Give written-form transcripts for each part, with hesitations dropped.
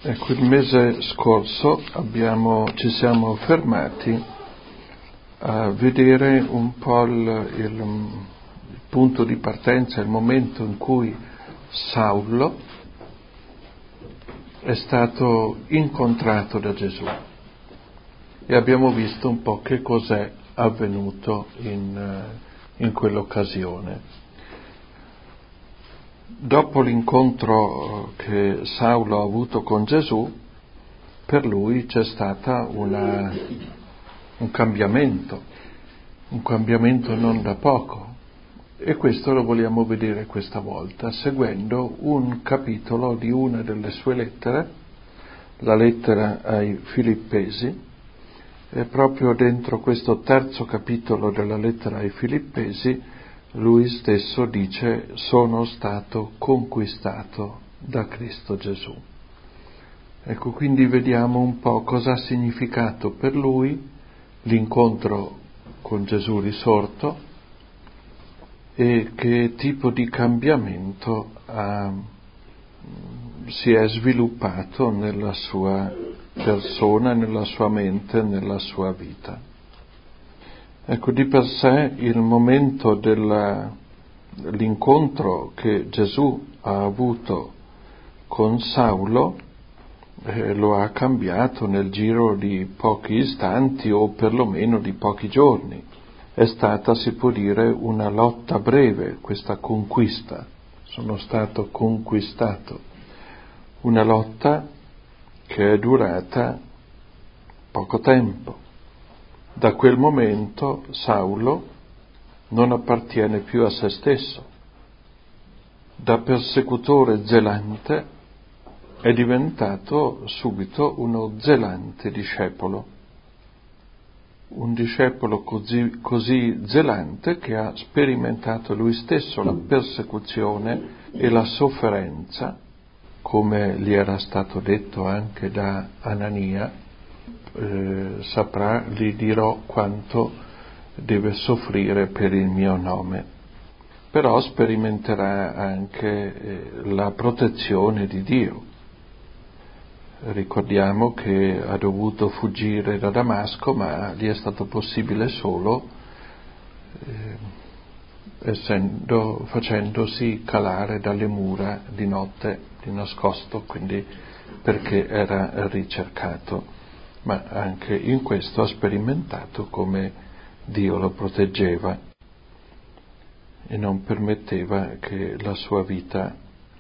Ecco, il mese scorso ci siamo fermati a vedere un po' il punto di partenza, il momento in cui Saulo è stato incontrato da Gesù e abbiamo visto un po' che cos'è avvenuto in quell'occasione. Dopo l'incontro che Saulo ha avuto con Gesù, per lui c'è stata un cambiamento non da poco, e questo lo vogliamo vedere questa volta seguendo un capitolo di una delle sue lettere, la lettera ai Filippesi, e proprio dentro questo terzo capitolo della lettera ai Filippesi lui stesso dice: sono stato conquistato da Cristo Gesù. Ecco, quindi vediamo un po' cosa ha significato per lui l'incontro con Gesù risorto e che tipo di cambiamento si è sviluppato nella sua persona, nella sua mente, nella sua vita. Ecco, di per sé il momento dell'incontro che Gesù ha avuto con Saulo lo ha cambiato nel giro di pochi istanti o perlomeno di pochi giorni. È stata, si può dire, una lotta breve, questa conquista. Sono stato conquistato. Una lotta che è durata poco tempo. Da quel momento Saulo non appartiene più a se stesso. Da persecutore zelante è diventato subito uno zelante discepolo. Un discepolo così zelante che ha sperimentato lui stesso la persecuzione e la sofferenza, come gli era stato detto anche da Anania. Gli dirò quanto deve soffrire per il mio nome. Però sperimenterà anche la protezione di Dio. Ricordiamo che ha dovuto fuggire da Damasco, ma gli è stato possibile solo facendosi calare dalle mura di notte, di nascosto, quindi perché era ricercato. Ma anche in questo ha sperimentato come Dio lo proteggeva e non permetteva che la sua vita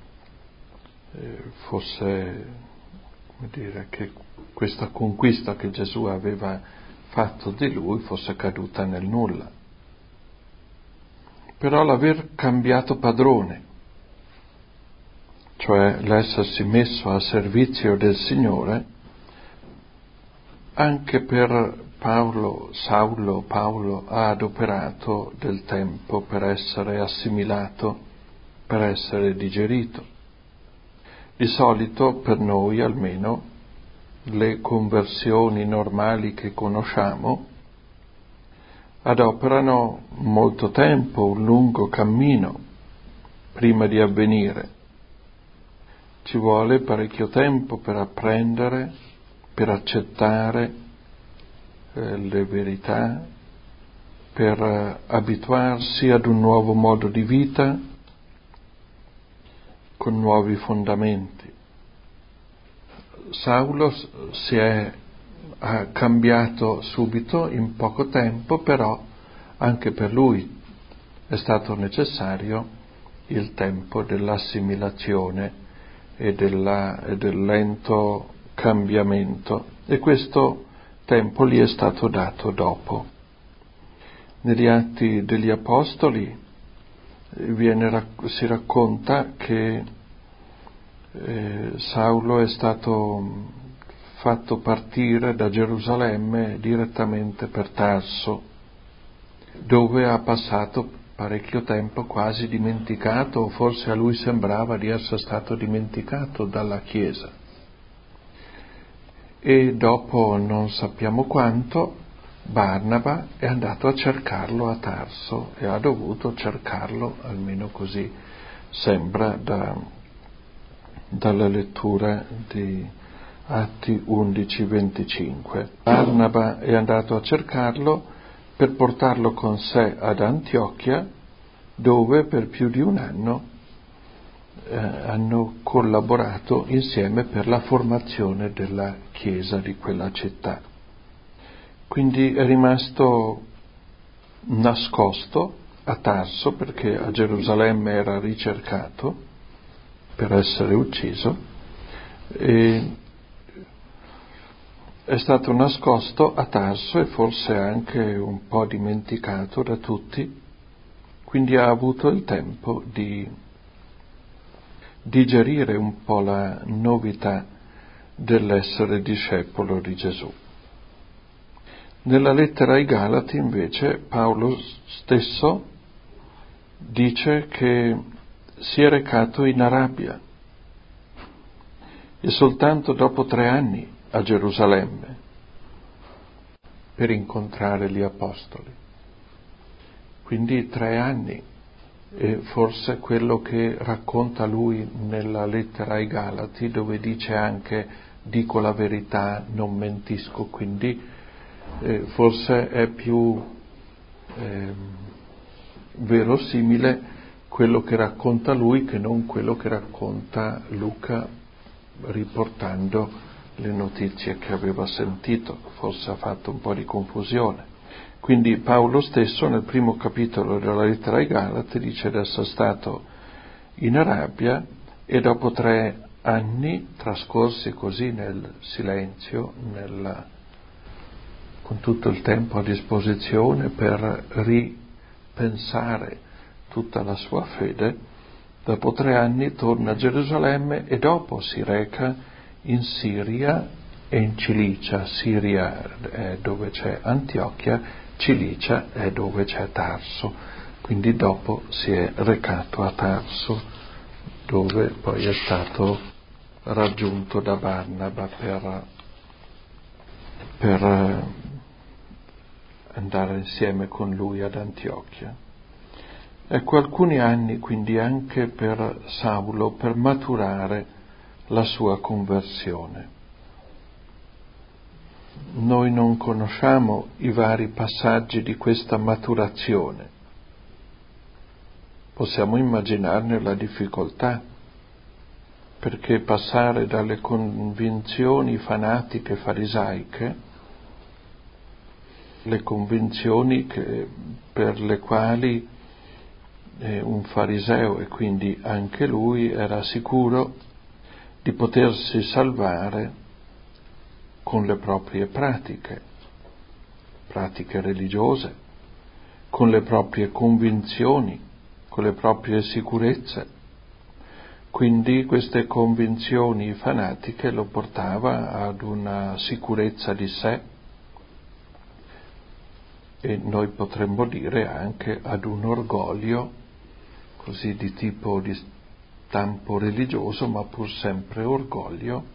fosse, come dire, che questa conquista che Gesù aveva fatto di lui fosse caduta nel nulla. Però l'aver cambiato padrone, cioè l'essersi messo a servizio del Signore, anche per Paulo ha adoperato del tempo per essere assimilato, per essere digerito. Di solito, per noi almeno, le conversioni normali che conosciamo adoperano molto tempo, un lungo cammino prima di avvenire. Ci vuole parecchio tempo per apprendere, per accettare le verità, per abituarsi ad un nuovo modo di vita con nuovi fondamenti. Saulo ha cambiato subito in poco tempo, però anche per lui è stato necessario il tempo dell'assimilazione e del lento cambiamento, e questo tempo gli è stato dato dopo. Negli Atti degli Apostoli si racconta che Saulo è stato fatto partire da Gerusalemme direttamente per Tarso, dove ha passato parecchio tempo quasi dimenticato, o forse a lui sembrava di essere stato dimenticato dalla Chiesa. E dopo non sappiamo quanto, Barnaba è andato a cercarlo a Tarso e ha dovuto cercarlo, almeno così sembra dalla lettura Atti 11:25. Barnaba è andato a cercarlo per portarlo con sé ad Antiochia, dove per più di un anno hanno collaborato insieme per la formazione della chiesa di quella città. Quindi è rimasto nascosto a Tarso, perché a Gerusalemme era ricercato per essere ucciso, e è stato nascosto a Tarso e forse anche un po' dimenticato da tutti, quindi ha avuto il tempo di digerire un po' la novità dell'essere discepolo di Gesù. Nella lettera ai Galati, invece, Paolo stesso dice che si è recato in Arabia e soltanto dopo 3 anni a Gerusalemme per incontrare gli apostoli. Quindi 3 anni, e forse quello che racconta lui nella lettera ai Galati, dove dice anche dico la verità, non mentisco, quindi forse è più verosimile quello che racconta lui che non quello che racconta Luca, riportando le notizie che aveva sentito. Forse ha fatto un po' di confusione. Quindi Paolo stesso nel primo capitolo della lettera ai Galati dice di essere stato in Arabia e dopo 3 anni trascorsi così nel silenzio, con tutto il tempo a disposizione per ripensare tutta la sua fede, dopo 3 anni torna a Gerusalemme e dopo si reca in Siria e in Cilicia. Siria è dove c'è Antiochia, Cilicia è dove c'è Tarso, quindi dopo si è recato a Tarso, dove poi è stato raggiunto da Barnaba per andare insieme con lui ad Antiochia. Ecco, alcuni anni quindi anche per Saulo per maturare la sua conversione. Noi non conosciamo i vari passaggi di questa maturazione. Possiamo immaginarne la difficoltà, perché passare dalle convinzioni fanatiche farisaiche, le convinzioni per le quali un fariseo, e quindi anche lui, era sicuro di potersi salvare con le proprie pratiche religiose, con le proprie convinzioni, con le proprie sicurezze. Quindi queste convinzioni fanatiche lo portava ad una sicurezza di sé e noi potremmo dire anche ad un orgoglio così di tipo di stampo religioso, ma pur sempre orgoglio,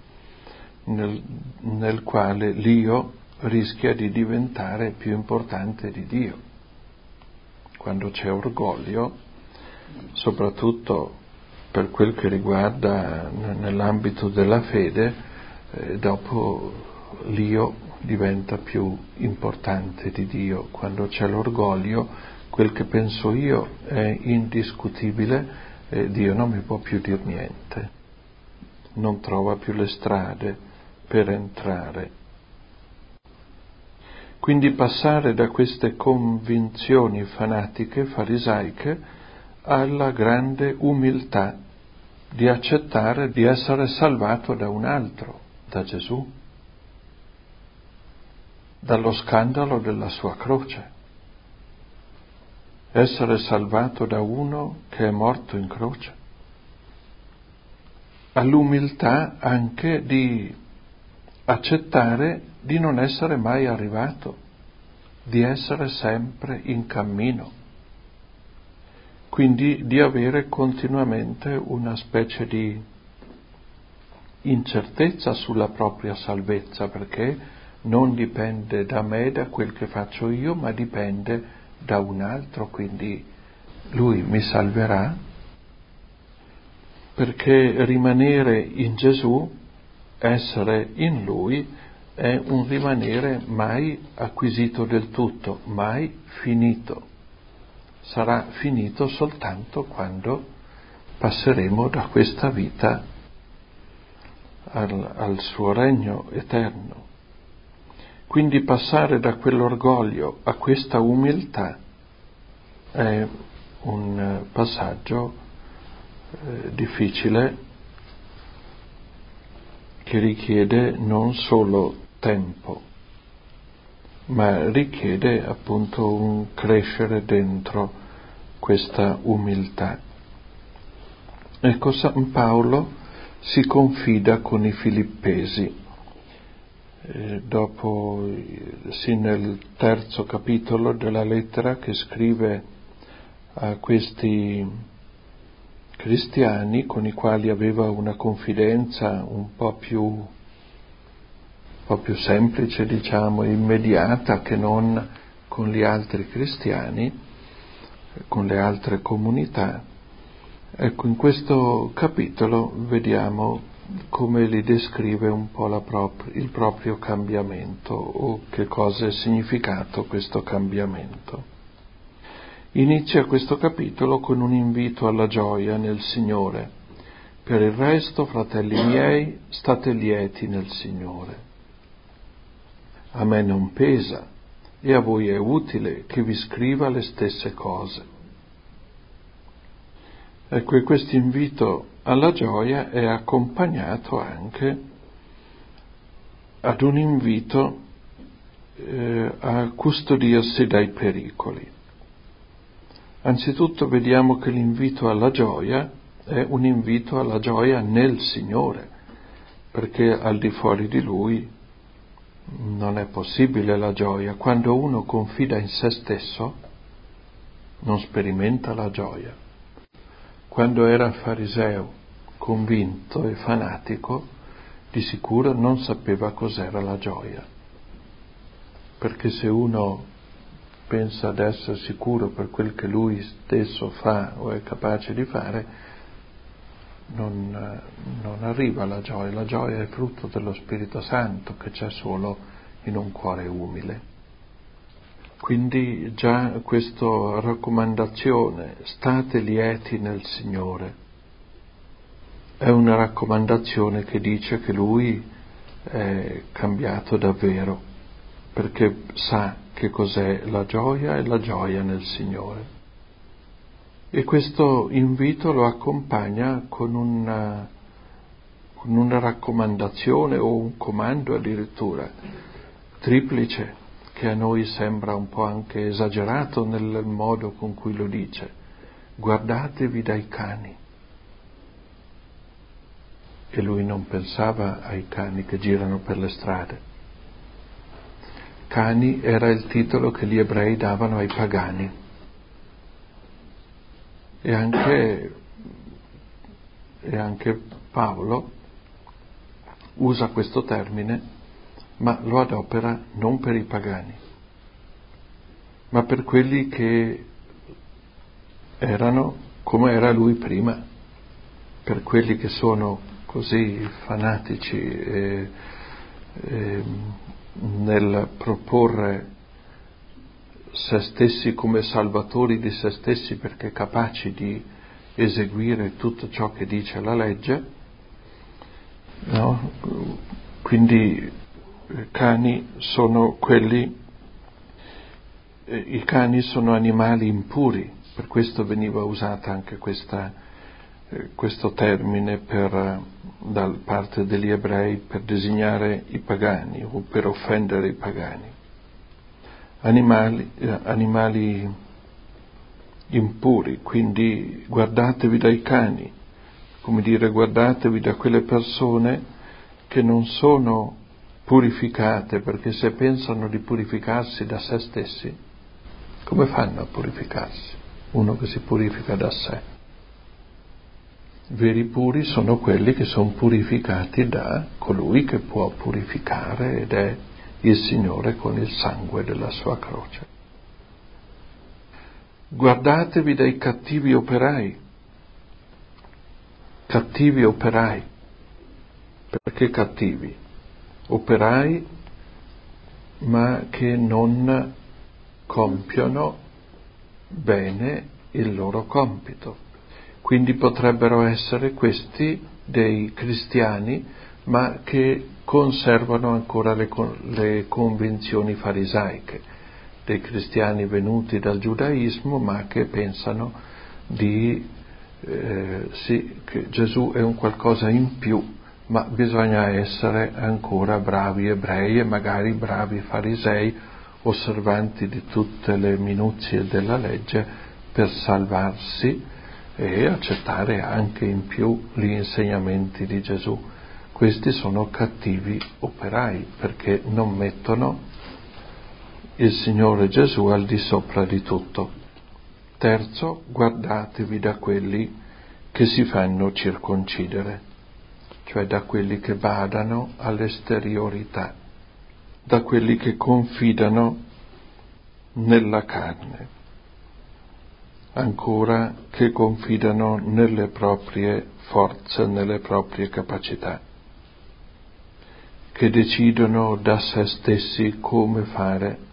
nel quale l'io rischia di diventare più importante di Dio. Quando c'è orgoglio, soprattutto per quel che riguarda nell'ambito della fede, dopo l'io diventa più importante di Dio. Quando c'è l'orgoglio, quel che penso io è indiscutibile, Dio non mi può più dir niente, non trova più le strade per entrare. Quindi passare da queste convinzioni fanatiche, farisaiche, alla grande umiltà di accettare di essere salvato da un altro, da Gesù, dallo scandalo della sua croce. Essere salvato da uno che è morto in croce. All'umiltà anche di accettare di non essere mai arrivato, di essere sempre in cammino, quindi di avere continuamente una specie di incertezza sulla propria salvezza, perché non dipende da me, da quel che faccio io, ma dipende da un altro, quindi lui mi salverà, perché rimanere in Gesù essere in Lui è un rimanere mai acquisito del tutto, mai finito. Sarà finito soltanto quando passeremo da questa vita al suo regno eterno. Quindi passare da quell'orgoglio a questa umiltà è un passaggio difficile, che richiede non solo tempo, ma richiede appunto un crescere dentro questa umiltà. Ecco, San Paolo si confida con i Filippesi. Dopo, sì, nel 3° capitolo della lettera che scrive a questi cristiani con i quali aveva una confidenza un po' più semplice, diciamo, immediata, che non con gli altri cristiani, con le altre comunità. Ecco, in questo capitolo vediamo come li descrive un po' il proprio cambiamento, o che cosa è significato questo cambiamento. Inizia questo capitolo con un invito alla gioia nel Signore. Per il resto, fratelli miei, state lieti nel Signore. A me non pesa e a voi è utile che vi scriva le stesse cose. Ecco, e questo invito alla gioia è accompagnato anche ad un invito a custodirsi dai pericoli. Anzitutto vediamo che l'invito alla gioia è un invito alla gioia nel Signore, perché al di fuori di Lui non è possibile la gioia. Quando uno confida in se stesso non sperimenta la gioia. Quando era fariseo, convinto e fanatico, di sicuro non sapeva cos'era la gioia, perché se uno pensa ad essere sicuro per quel che lui stesso fa o è capace di fare, non arriva alla gioia. La gioia è frutto dello Spirito Santo che c'è solo in un cuore umile. Quindi già questa raccomandazione, state lieti nel Signore, è una raccomandazione che dice che lui è cambiato davvero, perché sa che cos'è la gioia e la gioia nel Signore. E questo invito lo accompagna con una raccomandazione o un comando addirittura triplice, che a noi sembra un po' anche esagerato nel modo con cui lo dice. Guardatevi dai cani. E lui non pensava ai cani che girano per le strade. Cani era il titolo che gli ebrei davano ai pagani. E anche Paolo usa questo termine, ma lo adopera non per i pagani, ma per quelli che erano come era lui prima, per quelli che sono così fanatici nel proporre se stessi come salvatori di se stessi, perché capaci di eseguire tutto ciò che dice la legge, no? Quindi i cani sono animali impuri, per questo veniva usata anche questo termine da parte degli ebrei per designare i pagani o per offendere i pagani. Animali impuri, quindi guardatevi dai cani, come dire, guardatevi da quelle persone che non sono purificate, perché se pensano di purificarsi da se stessi, come fanno a purificarsi? Uno che si purifica da sé. Veri puri sono quelli che sono purificati da colui che può purificare, ed è il Signore con il sangue della sua croce. Guardatevi dai cattivi operai. Cattivi operai. Perché cattivi? Operai, ma che non compiono bene il loro compito. Quindi potrebbero essere questi dei cristiani, ma che conservano ancora le convinzioni farisaiche, dei cristiani venuti dal giudaismo, ma che pensano che Gesù è un qualcosa in più, ma bisogna essere ancora bravi ebrei e magari bravi farisei, osservanti di tutte le minuzie della legge per salvarsi e accettare anche in più gli insegnamenti di Gesù. Questi sono cattivi operai perché non mettono il Signore Gesù al di sopra di tutto. Terzo, guardatevi da quelli che si fanno circoncidere, cioè da quelli che badano all'esteriorità, da quelli che confidano nella carne, ancora che confidano nelle proprie forze, nelle proprie capacità, che decidono da se stessi come fare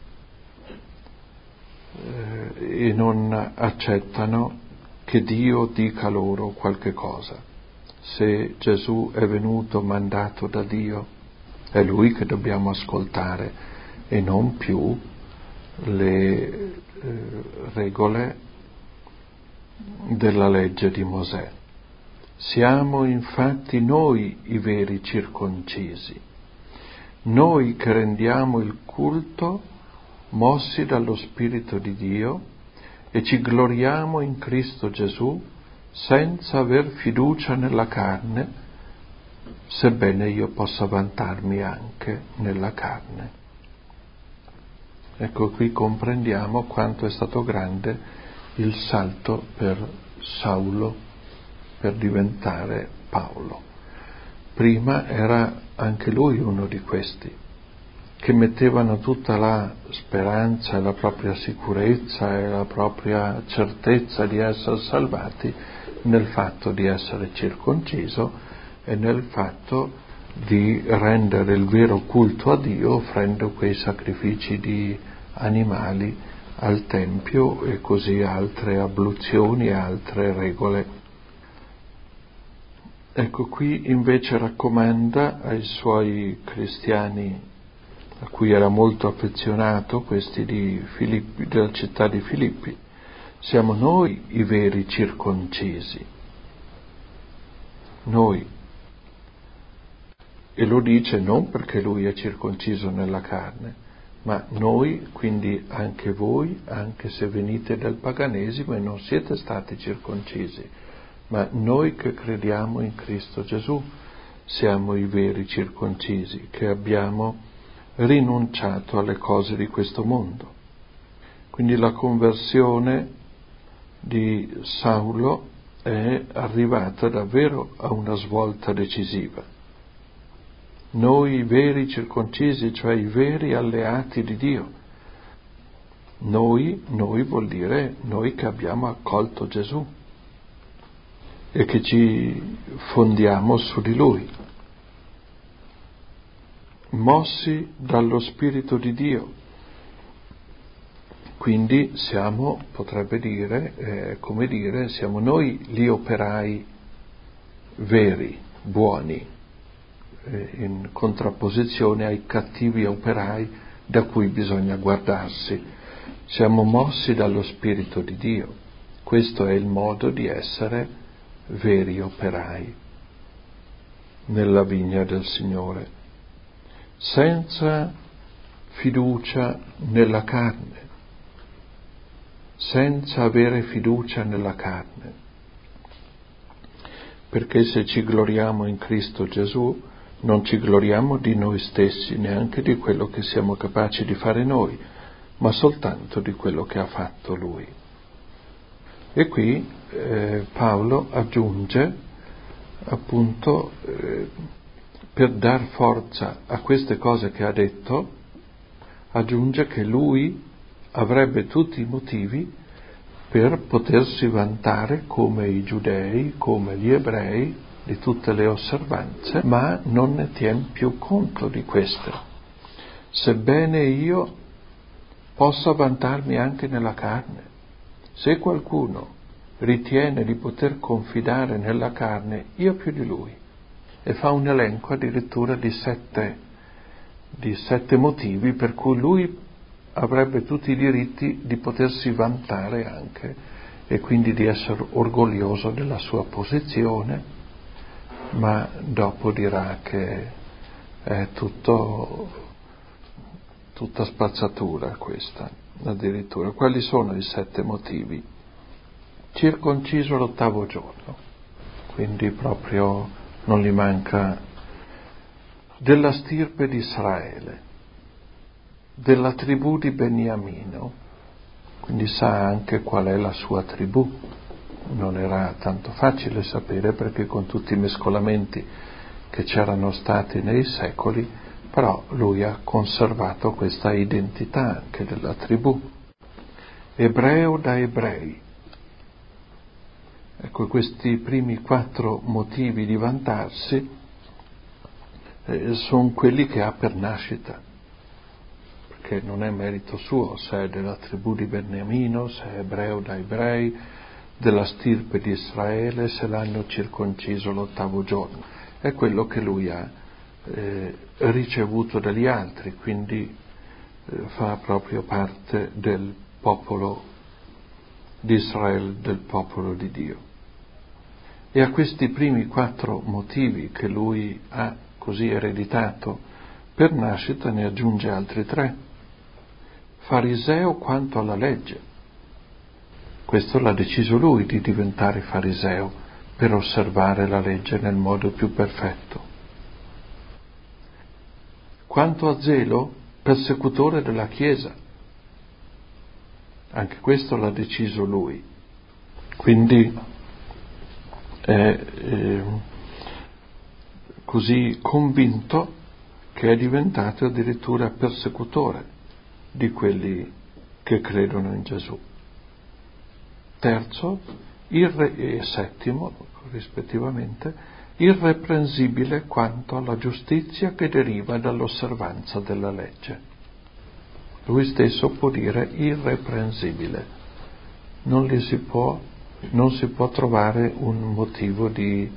e non accettano che Dio dica loro qualche cosa. Se Gesù è venuto mandato da Dio, è Lui che dobbiamo ascoltare e non più le regole della legge di Mosè. Siamo infatti noi i veri circoncisi, noi che rendiamo il culto mossi dallo Spirito di Dio e ci gloriamo in Cristo Gesù senza aver fiducia nella carne, sebbene io possa vantarmi anche nella carne. Ecco, qui comprendiamo quanto è stato grande il salto per Saulo per diventare Paolo. Prima era anche lui uno di questi, che mettevano tutta la speranza e la propria sicurezza e la propria certezza di essere salvati nel fatto di essere circonciso e nel fatto di rendere il vero culto a Dio offrendo quei sacrifici di animali al Tempio e così altre abluzioni e altre regole. Ecco, qui invece raccomanda ai suoi cristiani a cui era molto affezionato, questi di Filippi, della città di Filippi, siamo noi i veri circoncisi, noi. E lo dice non perché lui è circonciso nella carne, ma noi, quindi anche voi, anche se venite dal paganesimo e non siete stati circoncisi, ma noi che crediamo in Cristo Gesù siamo i veri circoncisi, che abbiamo rinunciato alle cose di questo mondo. Quindi la conversione di Saulo è arrivata davvero a una svolta decisiva. Noi i veri circoncisi, cioè i veri alleati di Dio. Noi vuol dire noi che abbiamo accolto Gesù e che ci fondiamo su di Lui, mossi dallo Spirito di Dio. Quindi siamo, potrebbe dire, come dire, siamo noi gli operai veri, buoni, in contrapposizione ai cattivi operai da cui bisogna guardarsi. Siamo mossi dallo Spirito di Dio. Questo è il modo di essere veri operai nella vigna del Signore, senza fiducia nella carne, senza avere fiducia nella carne, perché se ci gloriamo in Cristo Gesù non ci gloriamo di noi stessi, neanche di quello che siamo capaci di fare noi, ma soltanto di quello che ha fatto Lui. E qui Paolo aggiunge appunto per dar forza a queste cose che ha detto, aggiunge che lui avrebbe tutti i motivi per potersi vantare come i giudei, come gli ebrei, di tutte le osservanze, ma non ne tien più conto di queste. Sebbene io possa vantarmi anche nella carne, se qualcuno ritiene di poter confidare nella carne, io più di lui. E fa un elenco addirittura di sette motivi per cui lui avrebbe tutti i diritti di potersi vantare anche e quindi di essere orgoglioso della sua posizione, ma dopo dirà che è tutta spazzatura questa, addirittura. Quali sono i 7 motivi? Circonciso l'8° giorno, quindi proprio non gli manca, della stirpe di Israele, della tribù di Beniamino, quindi sa anche qual è la sua tribù. Non era tanto facile sapere, perché con tutti i mescolamenti che c'erano stati nei secoli, però lui ha conservato questa identità anche della tribù. Ebreo da ebrei. Ecco, questi primi 4 motivi di vantarsi sono quelli che ha per nascita, perché non è merito suo se è della tribù di Beniamino, se è ebreo da ebrei, della stirpe di Israele, se l'hanno circonciso l'8° giorno. È quello che lui ha ricevuto dagli altri, quindi fa proprio parte del popolo di Israele, del popolo di Dio. E a questi primi 4 motivi che lui ha così ereditato per nascita ne aggiunge altri 3. Fariseo quanto alla legge. Questo l'ha deciso lui di diventare fariseo per osservare la legge nel modo più perfetto. Quanto a zelo, persecutore della Chiesa. Anche questo l'ha deciso lui. Quindi è così convinto che è diventato addirittura persecutore di quelli che credono in Gesù. Terzo, e settimo, rispettivamente, irreprensibile quanto alla giustizia che deriva dall'osservanza della legge. Lui stesso può dire irreprensibile. Non si può trovare un motivo di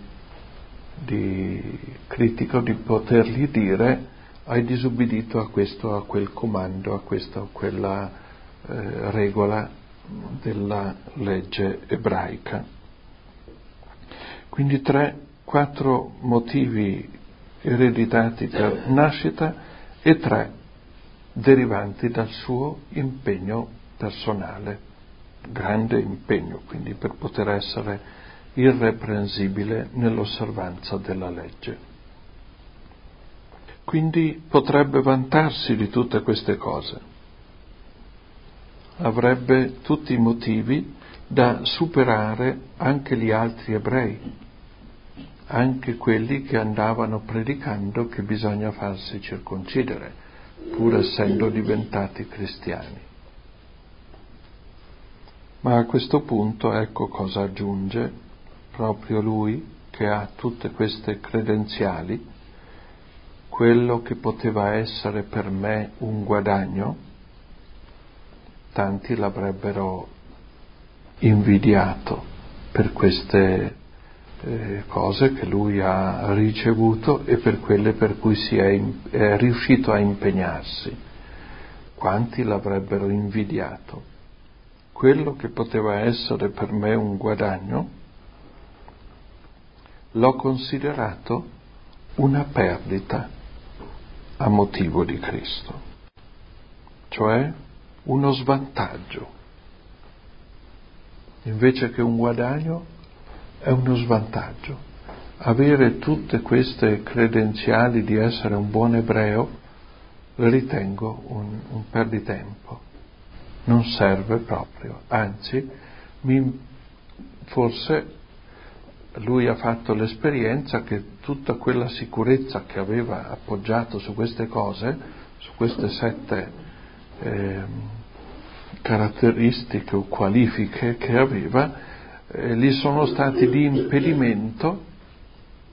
critica, di potergli dire hai disubbidito a questo, a quel comando, a questa o quella regola della legge ebraica. Quindi 4 motivi ereditati per nascita e 3 derivanti dal suo impegno personale, grande impegno, quindi per poter essere irreprensibile nell'osservanza della legge. Quindi potrebbe vantarsi di tutte queste cose. Avrebbe tutti i motivi da superare anche gli altri ebrei, anche quelli che andavano predicando che bisogna farsi circoncidere, pur essendo diventati cristiani. Ma a questo punto ecco cosa aggiunge proprio lui, che ha tutte queste credenziali: quello che poteva essere per me un guadagno, tanti l'avrebbero invidiato per queste cose che lui ha ricevuto e per quelle per cui è riuscito a impegnarsi. Quanti l'avrebbero invidiato? Quello che poteva essere per me un guadagno l'ho considerato una perdita a motivo di Cristo, cioè uno svantaggio. Invece che un guadagno è uno svantaggio. Avere tutte queste credenziali di essere un buon ebreo ritengo un perditempo. Non serve proprio, anzi, forse lui ha fatto l'esperienza che tutta quella sicurezza che aveva appoggiato su queste cose, su queste 7 caratteristiche o qualifiche che aveva, gli sono stati di impedimento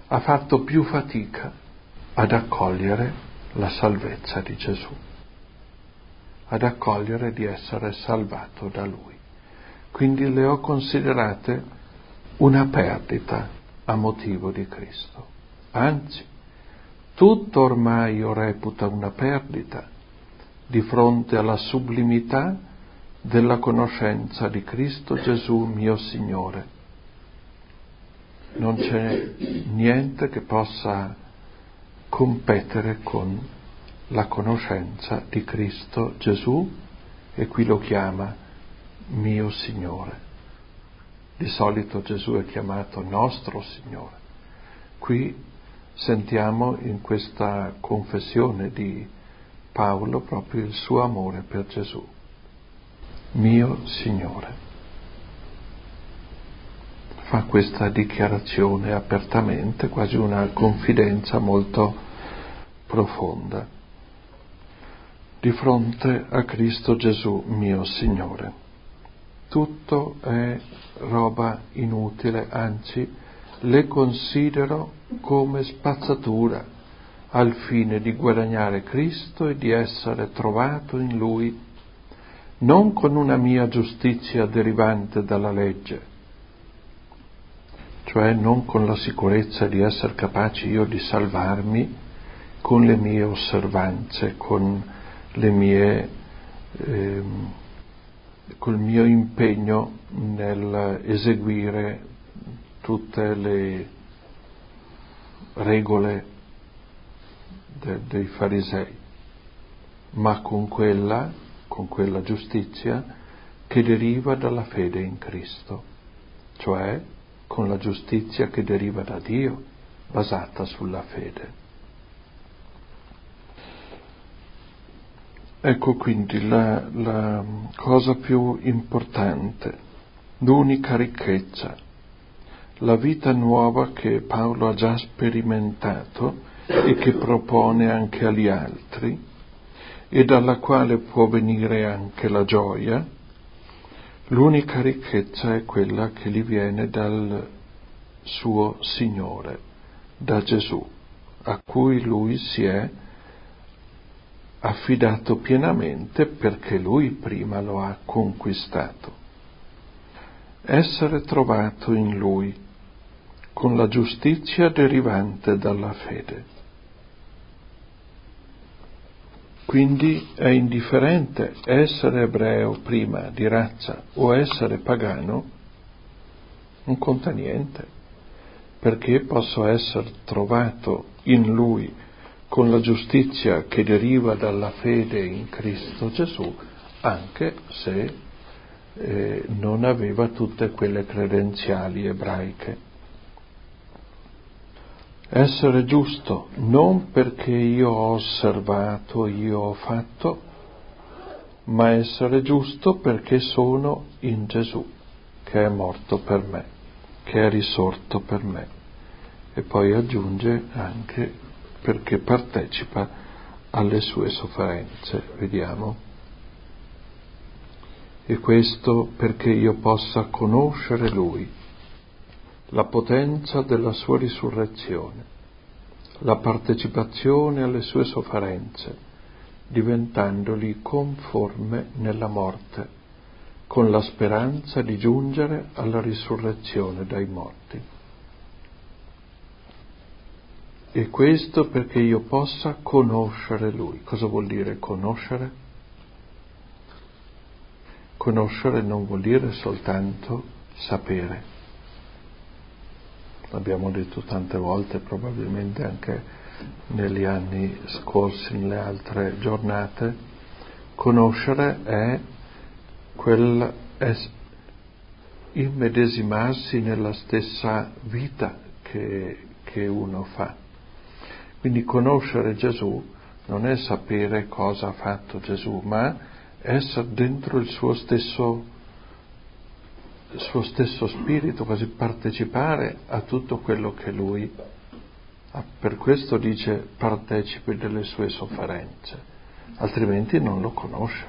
ha fatto più fatica ad accogliere la salvezza di Gesù, ad accogliere di essere salvato da Lui. Quindi le ho considerate una perdita a motivo di Cristo. Anzi, tutto ormai io reputo una perdita di fronte alla sublimità della conoscenza di Cristo Gesù mio Signore. Non c'è niente che possa competere con la conoscenza di Cristo Gesù, e qui lo chiama mio Signore. Di solito Gesù è chiamato nostro Signore. Qui sentiamo in questa confessione di Paolo proprio il suo amore per Gesù. Mio Signore. Fa questa dichiarazione apertamente, quasi una confidenza molto profonda di fronte a Cristo Gesù, mio Signore. Tutto è roba inutile, anzi le considero come spazzatura al fine di guadagnare Cristo e di essere trovato in Lui, non con una mia giustizia derivante dalla legge, cioè non con la sicurezza di essere capace io di salvarmi con le mie osservanze, con le mie col mio impegno nel eseguire tutte le regole dei farisei, ma con quella giustizia che deriva dalla fede in Cristo, cioè con la giustizia che deriva da Dio, basata sulla fede. Ecco quindi la cosa più importante, l'unica ricchezza, la vita nuova che Paolo ha già sperimentato e che propone anche agli altri e dalla quale può venire anche la gioia. L'unica ricchezza è quella che gli viene dal suo Signore, da Gesù, a cui lui si è affidato pienamente perché lui prima lo ha conquistato. Essere trovato in lui, con la giustizia derivante dalla fede. Quindi è indifferente essere ebreo prima di razza o essere pagano, non conta niente, perché posso essere trovato in lui con la giustizia che deriva dalla fede in Cristo Gesù, anche se non aveva tutte quelle credenziali ebraiche. Essere giusto non perché io ho osservato, io ho fatto, ma essere giusto perché sono in Gesù, che è morto per me, che è risorto per me. E poi aggiunge anche perché partecipa alle sue sofferenze, vediamo. E questo perché io possa conoscere Lui, la potenza della sua risurrezione, la partecipazione alle sue sofferenze, diventandoli conforme nella morte, con la speranza di giungere alla risurrezione dai morti. E questo perché io possa conoscere Lui. Cosa vuol dire conoscere? Conoscere non vuol dire soltanto sapere. L'abbiamo detto tante volte, probabilmente anche negli anni scorsi, nelle altre giornate. Conoscere è immedesimarsi nella stessa vita che uno fa. Quindi conoscere Gesù non è sapere cosa ha fatto Gesù, ma essere dentro il suo stesso spirito, quasi partecipare a tutto quello che Lui ha. Per questo dice partecipi delle sue sofferenze, altrimenti non lo conosce.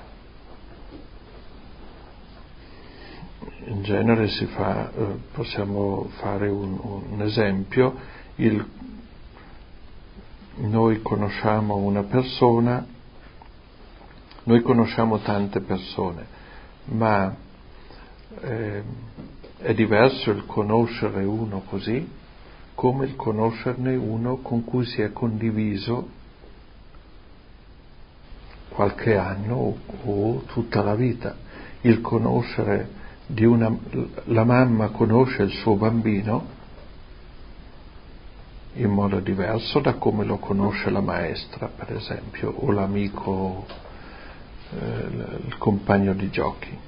In genere possiamo fare un esempio, Noi conosciamo una persona, noi conosciamo tante persone, ma è diverso il conoscere uno così come il conoscerne uno con cui si è condiviso qualche anno o tutta la vita. Il conoscere la mamma conosce il suo bambino in modo diverso da come lo conosce la maestra, per esempio, o l'amico, il compagno di giochi.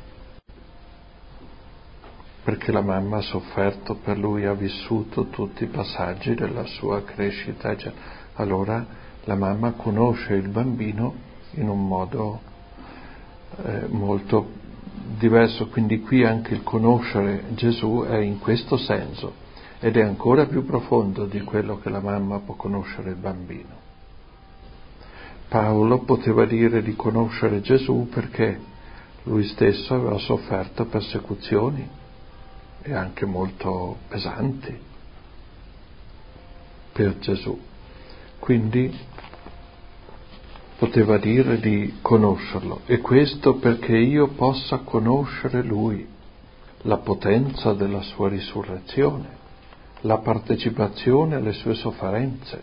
Perché la mamma ha sofferto per lui, ha vissuto tutti i passaggi della sua crescita, allora la mamma conosce il bambino in un modo molto diverso, quindi qui anche il conoscere Gesù è in questo senso ed è ancora più profondo di quello che la mamma può conoscere il bambino. Paolo poteva dire di conoscere Gesù perché lui stesso aveva sofferto persecuzioni e anche molto pesanti per Gesù, quindi poteva dire di conoscerlo, e questo perché io possa conoscere Lui, la potenza della sua risurrezione, la partecipazione alle sue sofferenze.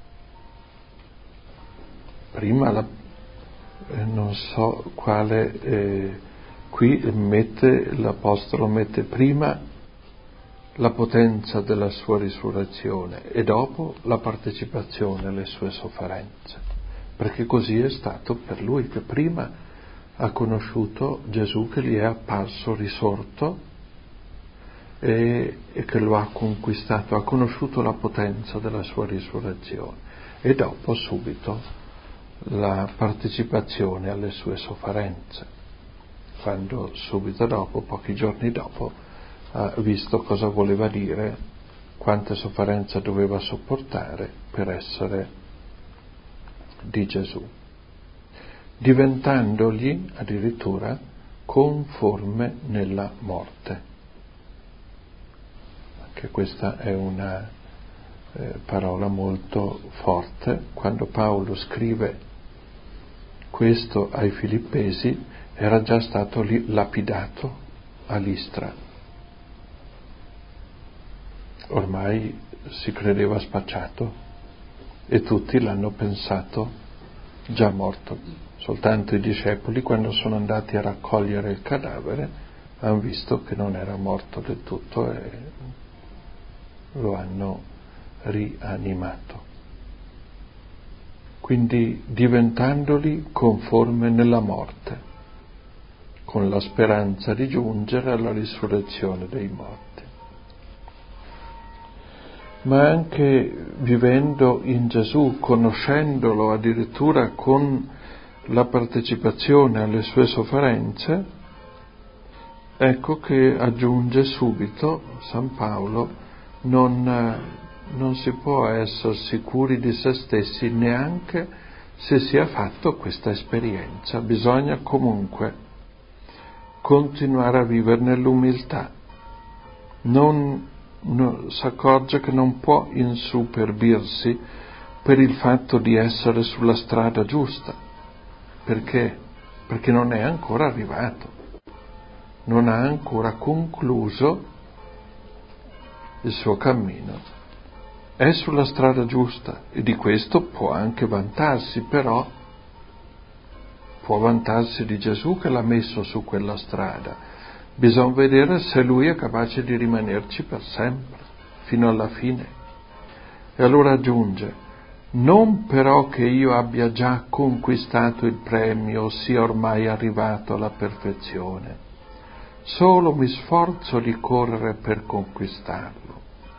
Prima non so quale, qui l'Apostolo mette prima la potenza della sua risurrezione e dopo la partecipazione alle sue sofferenze, perché così è stato per lui, che prima ha conosciuto Gesù che gli è apparso risorto e che lo ha conquistato, ha conosciuto la potenza della sua risurrezione e dopo subito la partecipazione alle sue sofferenze, quando subito dopo, pochi giorni dopo, ha visto cosa voleva dire, quante sofferenze doveva sopportare per essere di Gesù, diventandogli addirittura conforme nella morte. Anche questa è una parola molto forte. Quando Paolo scrive questo ai Filippesi era già stato lapidato a Listra. Ormai si credeva spacciato e tutti l'hanno pensato già morto. Soltanto i discepoli, quando sono andati a raccogliere il cadavere, hanno visto che non era morto del tutto e lo hanno rianimato. Quindi diventandoli conforme nella morte, con la speranza di giungere alla risurrezione dei morti. Ma anche vivendo in Gesù, conoscendolo addirittura con la partecipazione alle sue sofferenze, ecco che aggiunge subito San Paolo, non si può essere sicuri di se stessi neanche se si è fatto questa esperienza, bisogna comunque continuare a vivere nell'umiltà. Si accorge che non può insuperbirsi per il fatto di essere sulla strada giusta. Perché? Perché non è ancora arrivato, non ha ancora concluso il suo cammino. È sulla strada giusta e di questo può anche vantarsi, però può vantarsi di Gesù che l'ha messo su quella strada. Bisogna vedere se lui è capace di rimanerci per sempre, fino alla fine. E allora aggiunge, non però che io abbia già conquistato il premio, sia ormai arrivato alla perfezione, solo mi sforzo di correre per conquistarlo.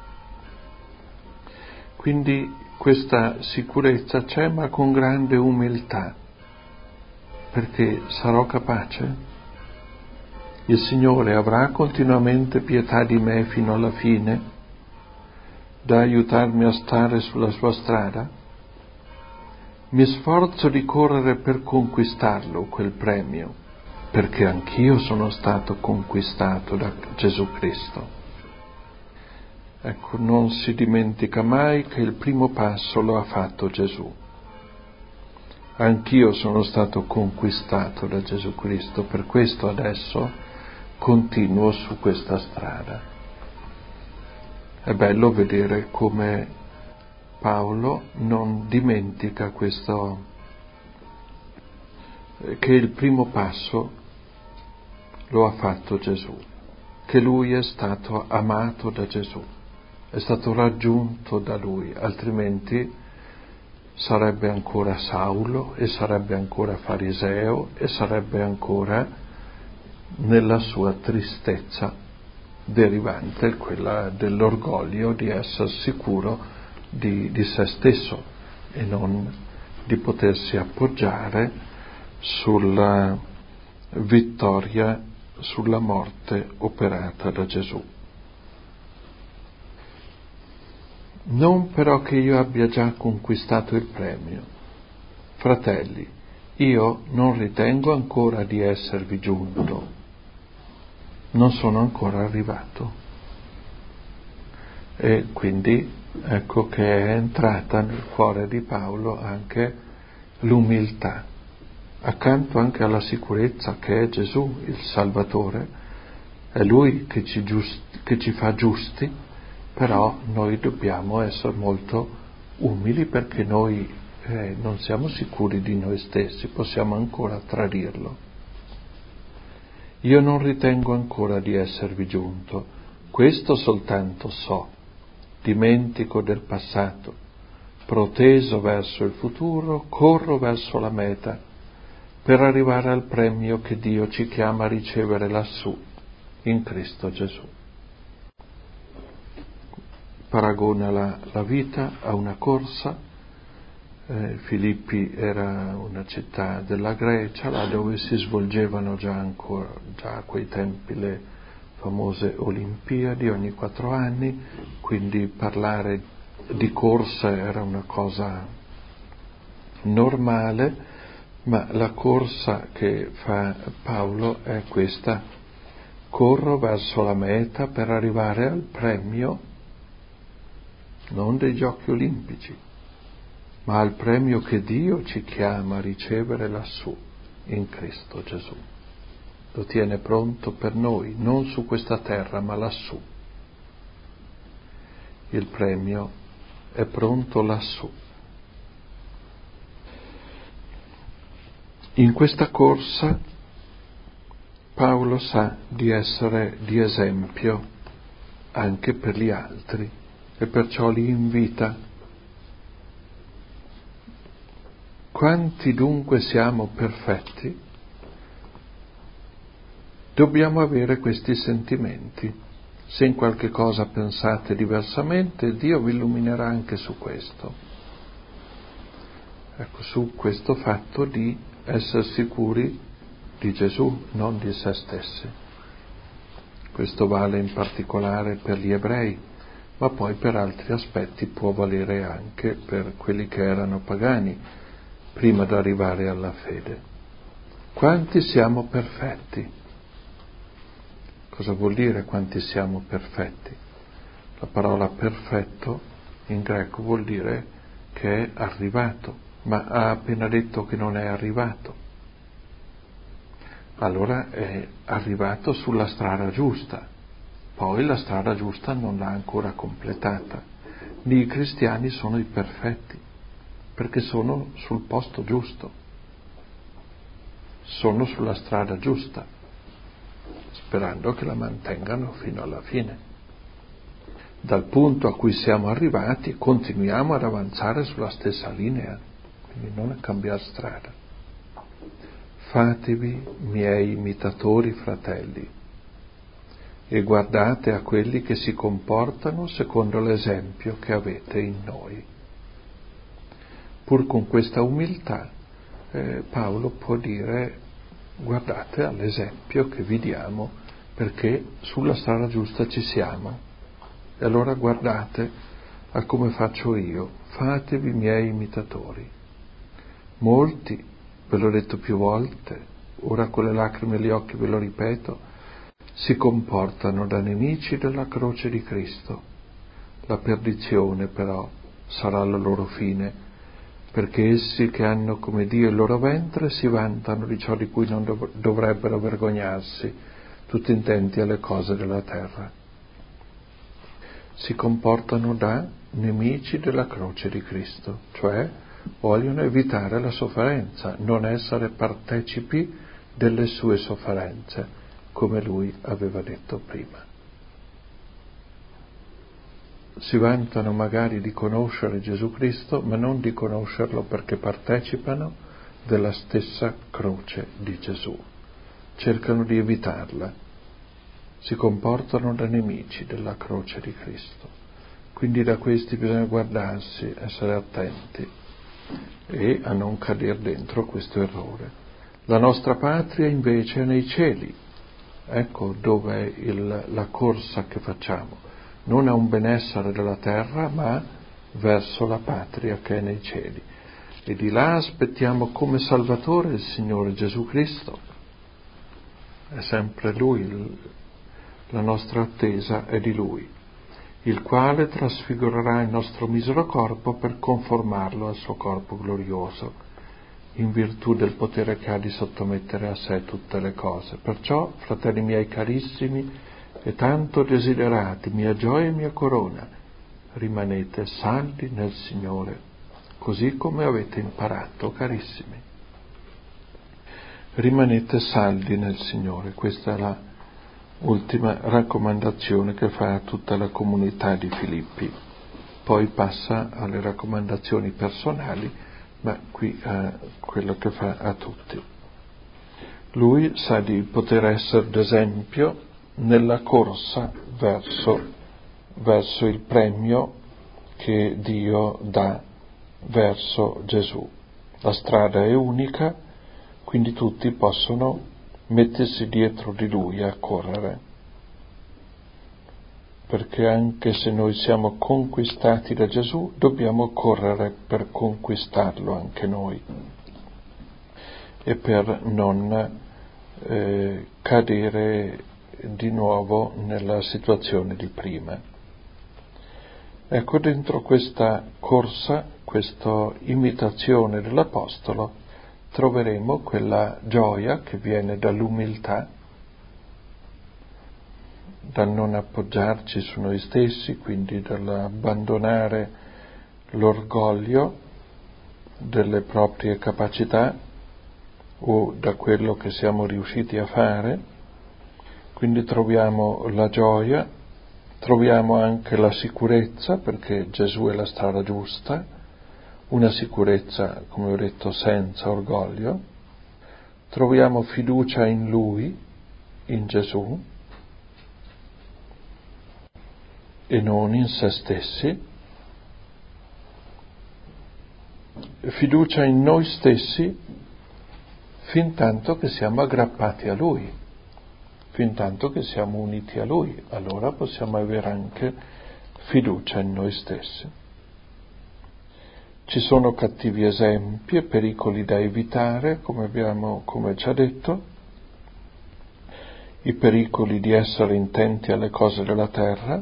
Quindi questa sicurezza c'è, ma con grande umiltà, perché sarò capace? Il Signore avrà continuamente pietà di me fino alla fine, da aiutarmi a stare sulla sua strada? Mi sforzo di correre per conquistarlo, quel premio, perché anch'io sono stato conquistato da Gesù Cristo. Ecco, non si dimentica mai che il primo passo lo ha fatto Gesù. Anch'io sono stato conquistato da Gesù Cristo, per questo adesso continuo su questa strada. È bello vedere come Paolo non dimentica questo, che il primo passo lo ha fatto Gesù, che lui è stato amato da Gesù, è stato raggiunto da lui, altrimenti sarebbe ancora Saulo e sarebbe ancora fariseo e sarebbe ancora nella sua tristezza derivante, quella dell'orgoglio di essere sicuro di se stesso e non di potersi appoggiare sulla vittoria, sulla morte operata da Gesù. Non però che io abbia già conquistato il premio. Fratelli, io non ritengo ancora di esservi giunto, non sono ancora arrivato. E quindi ecco che è entrata nel cuore di Paolo anche l'umiltà, accanto anche alla sicurezza che è Gesù il Salvatore, è Lui che ci fa giusti, però noi dobbiamo essere molto umili perché noi non siamo sicuri di noi stessi, possiamo ancora tradirlo. Io non ritengo ancora di esservi giunto, questo soltanto so, dimentico del passato, proteso verso il futuro, corro verso la meta, per arrivare al premio che Dio ci chiama a ricevere lassù, in Cristo Gesù. Paragona la vita a una corsa. Filippi era una città della Grecia, là dove si svolgevano già a quei tempi le famose Olimpiadi ogni 4 anni, quindi parlare di corsa era una cosa normale, ma la corsa che fa Paolo è questa: corro verso la meta per arrivare al premio non dei Giochi Olimpici, ma al premio che Dio ci chiama a ricevere lassù, in Cristo Gesù. Lo tiene pronto per noi, non su questa terra, ma lassù. Il premio è pronto lassù. In questa corsa Paolo sa di essere di esempio anche per gli altri e perciò li invita. Quanti dunque siamo perfetti? Dobbiamo avere questi sentimenti. Se in qualche cosa pensate diversamente, Dio vi illuminerà anche su questo. Ecco, su questo fatto di essere sicuri di Gesù, non di se stessi. Questo vale in particolare per gli ebrei, ma poi per altri aspetti può valere anche per quelli che erano pagani prima di arrivare alla fede. Quanti siamo perfetti? Cosa vuol dire quanti siamo perfetti? La parola perfetto in greco vuol dire che è arrivato, ma ha appena detto che non è arrivato. Allora è arrivato sulla strada giusta, poi la strada giusta non l'ha ancora completata. I cristiani sono i perfetti, perché sono sul posto giusto, sono sulla strada giusta, sperando che la mantengano fino alla fine. Dal punto a cui siamo arrivati continuiamo ad avanzare sulla stessa linea, quindi non a cambiare strada. Fatevi miei imitatori, fratelli, e guardate a quelli che si comportano secondo l'esempio che avete in noi. Pur con questa umiltà Paolo può dire: guardate all'esempio che vi diamo, perché sulla strada giusta ci siamo. E allora guardate a come faccio io, fatevi miei imitatori. Molti, ve l'ho detto più volte, ora con le lacrime agli occhi ve lo ripeto, si comportano da nemici della croce di Cristo, La perdizione però sarà la loro fine, perché essi che hanno come Dio il loro ventre si vantano di ciò di cui non dovrebbero vergognarsi, tutti intenti alle cose della terra. Si comportano da nemici della croce di Cristo, cioè vogliono evitare la sofferenza, non essere partecipi delle sue sofferenze, come lui aveva detto prima. Si vantano magari di conoscere Gesù Cristo, ma non di conoscerlo perché partecipano della stessa croce di Gesù. Cercano di evitarla. Si comportano da nemici della croce di Cristo. Quindi da questi bisogna guardarsi, essere attenti e a non cadere dentro questo errore. La nostra patria invece è nei cieli. Ecco dove è la corsa che facciamo. Non a un benessere della terra, ma verso la patria che è nei cieli. E di là aspettiamo come Salvatore il Signore Gesù Cristo. È sempre Lui, la nostra attesa è di Lui, il quale trasfigurerà il nostro misero corpo per conformarlo al suo corpo glorioso, in virtù del potere che ha di sottomettere a sé tutte le cose. Perciò, fratelli miei carissimi, e tanto desiderati, mia gioia e mia corona, rimanete saldi nel Signore, così come avete imparato, carissimi. Rimanete saldi nel Signore, questa è la ultima raccomandazione che fa a tutta la comunità di Filippi. Poi passa alle raccomandazioni personali, ma qui è quello che fa a tutti. Lui sa di poter essere d'esempio nella corsa verso il premio che Dio dà verso Gesù. La strada è unica, quindi tutti possono mettersi dietro di Lui a correre, perché anche se noi siamo conquistati da Gesù, dobbiamo correre per conquistarlo anche noi e per non cadere di nuovo nella situazione di prima. Ecco, dentro questa corsa, questa imitazione dell'Apostolo, troveremo quella gioia che viene dall'umiltà, dal non appoggiarci su noi stessi, quindi dall'abbandonare l'orgoglio delle proprie capacità o da quello che siamo riusciti a fare. Quindi troviamo la gioia, troviamo anche la sicurezza, perché Gesù è la strada giusta, una sicurezza, come ho detto, senza orgoglio. Troviamo fiducia in Lui, in Gesù, e non in se stessi. Fiducia in noi stessi fin tanto che siamo aggrappati a Lui, fin tanto che siamo uniti a Lui, allora possiamo avere anche fiducia in noi stessi. Ci sono cattivi esempi e pericoli da evitare, come ci ha detto, i pericoli di essere intenti alle cose della terra,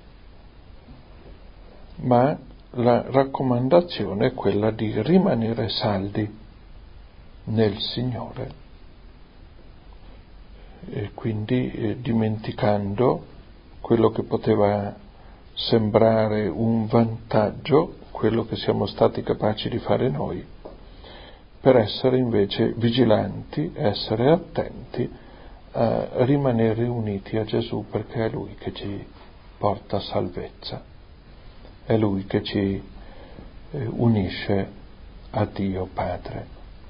ma la raccomandazione è quella di rimanere saldi nel Signore. E quindi dimenticando quello che poteva sembrare un vantaggio, quello che siamo stati capaci di fare noi, per essere invece vigilanti, essere attenti a rimanere uniti a Gesù, perché è Lui che ci porta salvezza, è Lui che ci unisce a Dio Padre.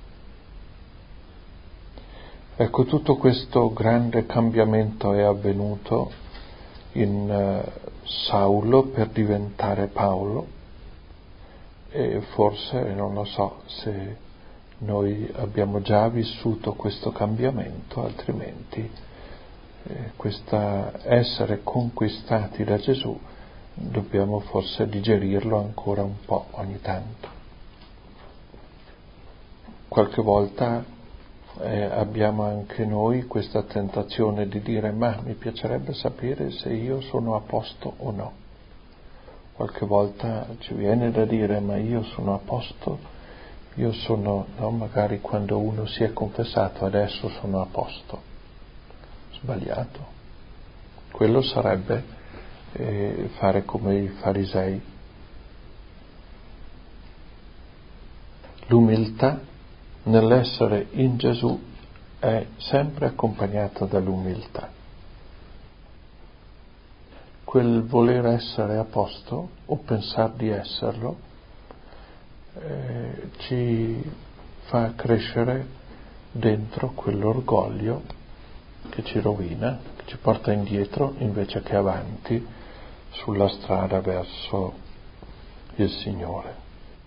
Ecco, tutto questo grande cambiamento è avvenuto in Saulo per diventare Paolo, e forse, non lo so, se noi abbiamo già vissuto questo cambiamento, altrimenti questa essere conquistati da Gesù dobbiamo forse digerirlo ancora un po' ogni tanto. Qualche volta abbiamo anche noi questa tentazione di dire: ma mi piacerebbe sapere se io sono a posto o no, Qualche volta ci viene da dire, ma io sono a posto, io sono, no, magari quando uno si è confessato, adesso sono a posto. Sbagliato. Quello sarebbe fare come i farisei. L'umiltà nell'essere in Gesù è sempre accompagnata dall'umiltà. Quel voler essere a posto o pensare di esserlo ci fa crescere dentro quell'orgoglio che ci rovina, che ci porta indietro invece che avanti sulla strada verso il Signore.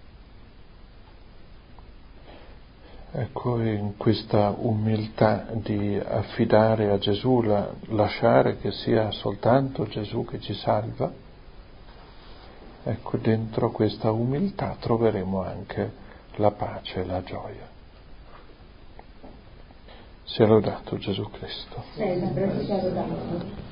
Ecco, in questa umiltà di affidare a Gesù, lasciare che sia soltanto Gesù che ci salva, ecco, dentro questa umiltà troveremo anche la pace e la gioia. Sia lodato Gesù Cristo.